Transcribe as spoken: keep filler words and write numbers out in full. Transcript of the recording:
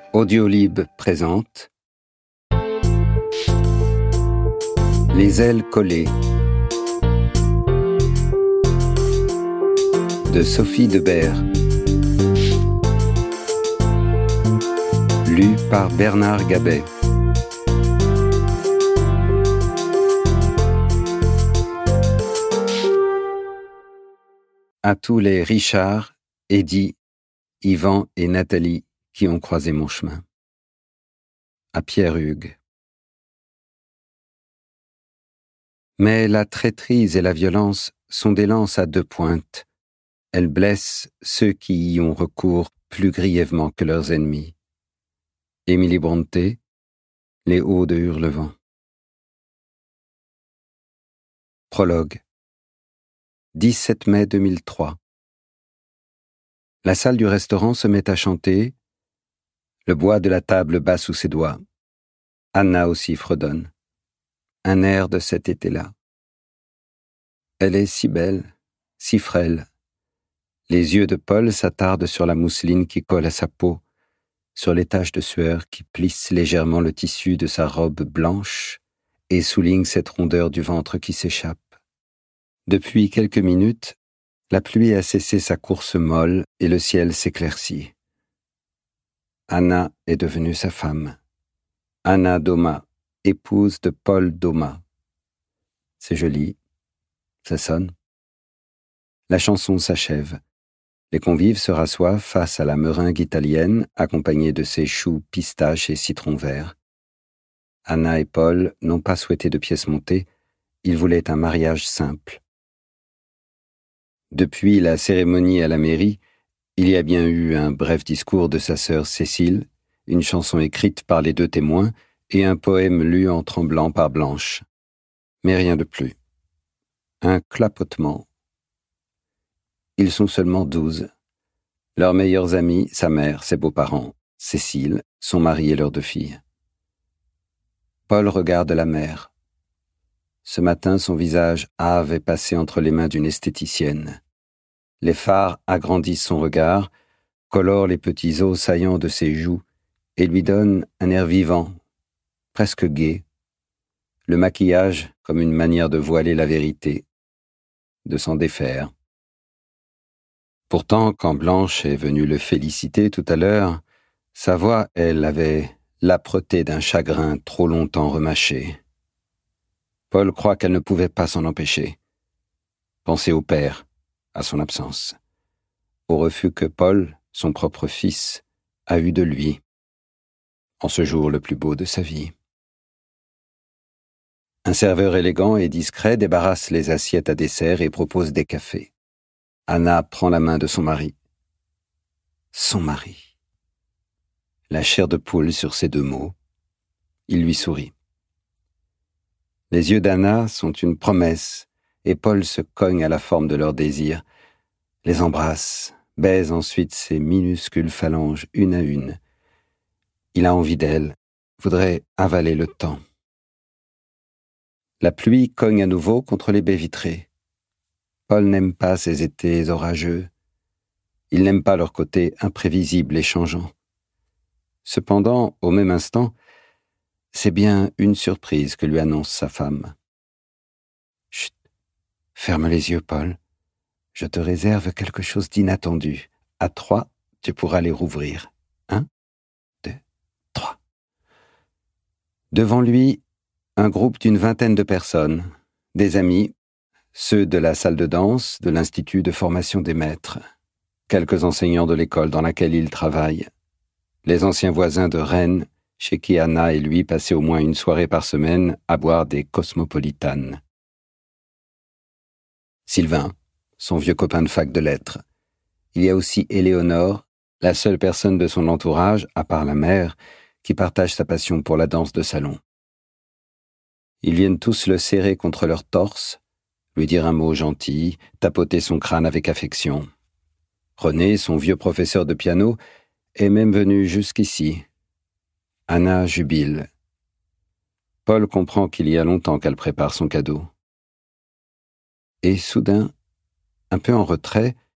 Audiolib présente Les ailes collées de Sophie Debert, lu par Bernard Gabet. À tous les Richard, Eddy, Yvan et Nathalie qui ont croisé mon chemin. À Pierre Hugues. Mais la traîtrise et la violence sont des lances à deux pointes. Elles blessent ceux qui y ont recours plus grièvement que leurs ennemis. Émilie Brontë, Les Hauts de Hurlevent. Prologue. dix-sept mai deux mille trois. La salle du restaurant se met à chanter. Le bois de la table bat sous ses doigts. Anna aussi fredonne. Un air de cet été-là. Elle est si belle, si frêle. Les yeux de Paul s'attardent sur la mousseline qui colle à sa peau, sur les taches de sueur qui plissent légèrement le tissu de sa robe blanche et soulignent cette rondeur du ventre qui s'échappe. Depuis quelques minutes, la pluie a cessé sa course molle et le ciel s'éclaircit. Anna est devenue sa femme. Anna Doma, épouse de Paul Doma. C'est joli. Ça sonne. La chanson s'achève. Les convives se rassoient face à la meringue italienne, accompagnée de ses choux, pistaches et citrons verts. Anna et Paul n'ont pas souhaité de pièces montées. Ils voulaient un mariage simple. Depuis la cérémonie à la mairie, il y a bien eu un bref discours de sa sœur Cécile, une chanson écrite par les deux témoins et un poème lu en tremblant par Blanche. Mais rien de plus. Un clapotement. Ils sont seulement douze. Leurs meilleurs amis, sa mère, ses beaux-parents, Cécile, son mari et leurs deux filles. Paul regarde la mer. Ce matin, son visage hâve est passé entre les mains d'une esthéticienne. Les fards agrandissent son regard, colorent les petits os saillants de ses joues et lui donnent un air vivant, presque gai. Le maquillage comme une manière de voiler la vérité, de s'en défaire. Pourtant, quand Blanche est venue le féliciter tout à l'heure, sa voix, elle, avait l'âpreté d'un chagrin trop longtemps remâché. Paul croit qu'elle ne pouvait pas s'en empêcher. Penser au père, à son absence, au refus que Paul, son propre fils, a eu de lui, en ce jour le plus beau de sa vie. Un serveur élégant et discret débarrasse les assiettes à dessert et propose des cafés. Anna prend la main de son mari. Son mari. La chair de poule sur ces deux mots. Il lui sourit. Les yeux d'Anna sont une promesse, et Paul se cogne à la forme de leur désir, les embrasse, baise ensuite ses minuscules phalanges une à une. Il a envie d'elle, voudrait avaler le temps. La pluie cogne à nouveau contre les baies vitrées. Paul n'aime pas ces étés orageux. Il n'aime pas leur côté imprévisible et changeant. Cependant, au même instant, c'est bien une surprise que lui annonce sa femme. « Chut, ferme les yeux, Paul. Je te réserve quelque chose d'inattendu. À trois, tu pourras les rouvrir. Un, deux, trois. » Devant lui, un groupe d'une vingtaine de personnes, des amis, ceux de la salle de danse, de l'Institut de formation des maîtres, quelques enseignants de l'école dans laquelle il travaille, les anciens voisins de Rennes, chez qui Anna et lui passaient au moins une soirée par semaine à boire des cosmopolitanes. Sylvain, son vieux copain de fac de lettres. Il y a aussi Éléonore, la seule personne de son entourage, à part la mère, qui partage sa passion pour la danse de salon. Ils viennent tous le serrer contre leur torse, lui dire un mot gentil, tapoter son crâne avec affection. René, son vieux professeur de piano, est même venu jusqu'ici. Anna jubile. Paul comprend qu'il y a longtemps qu'elle prépare son cadeau. Et soudain, un peu en retrait,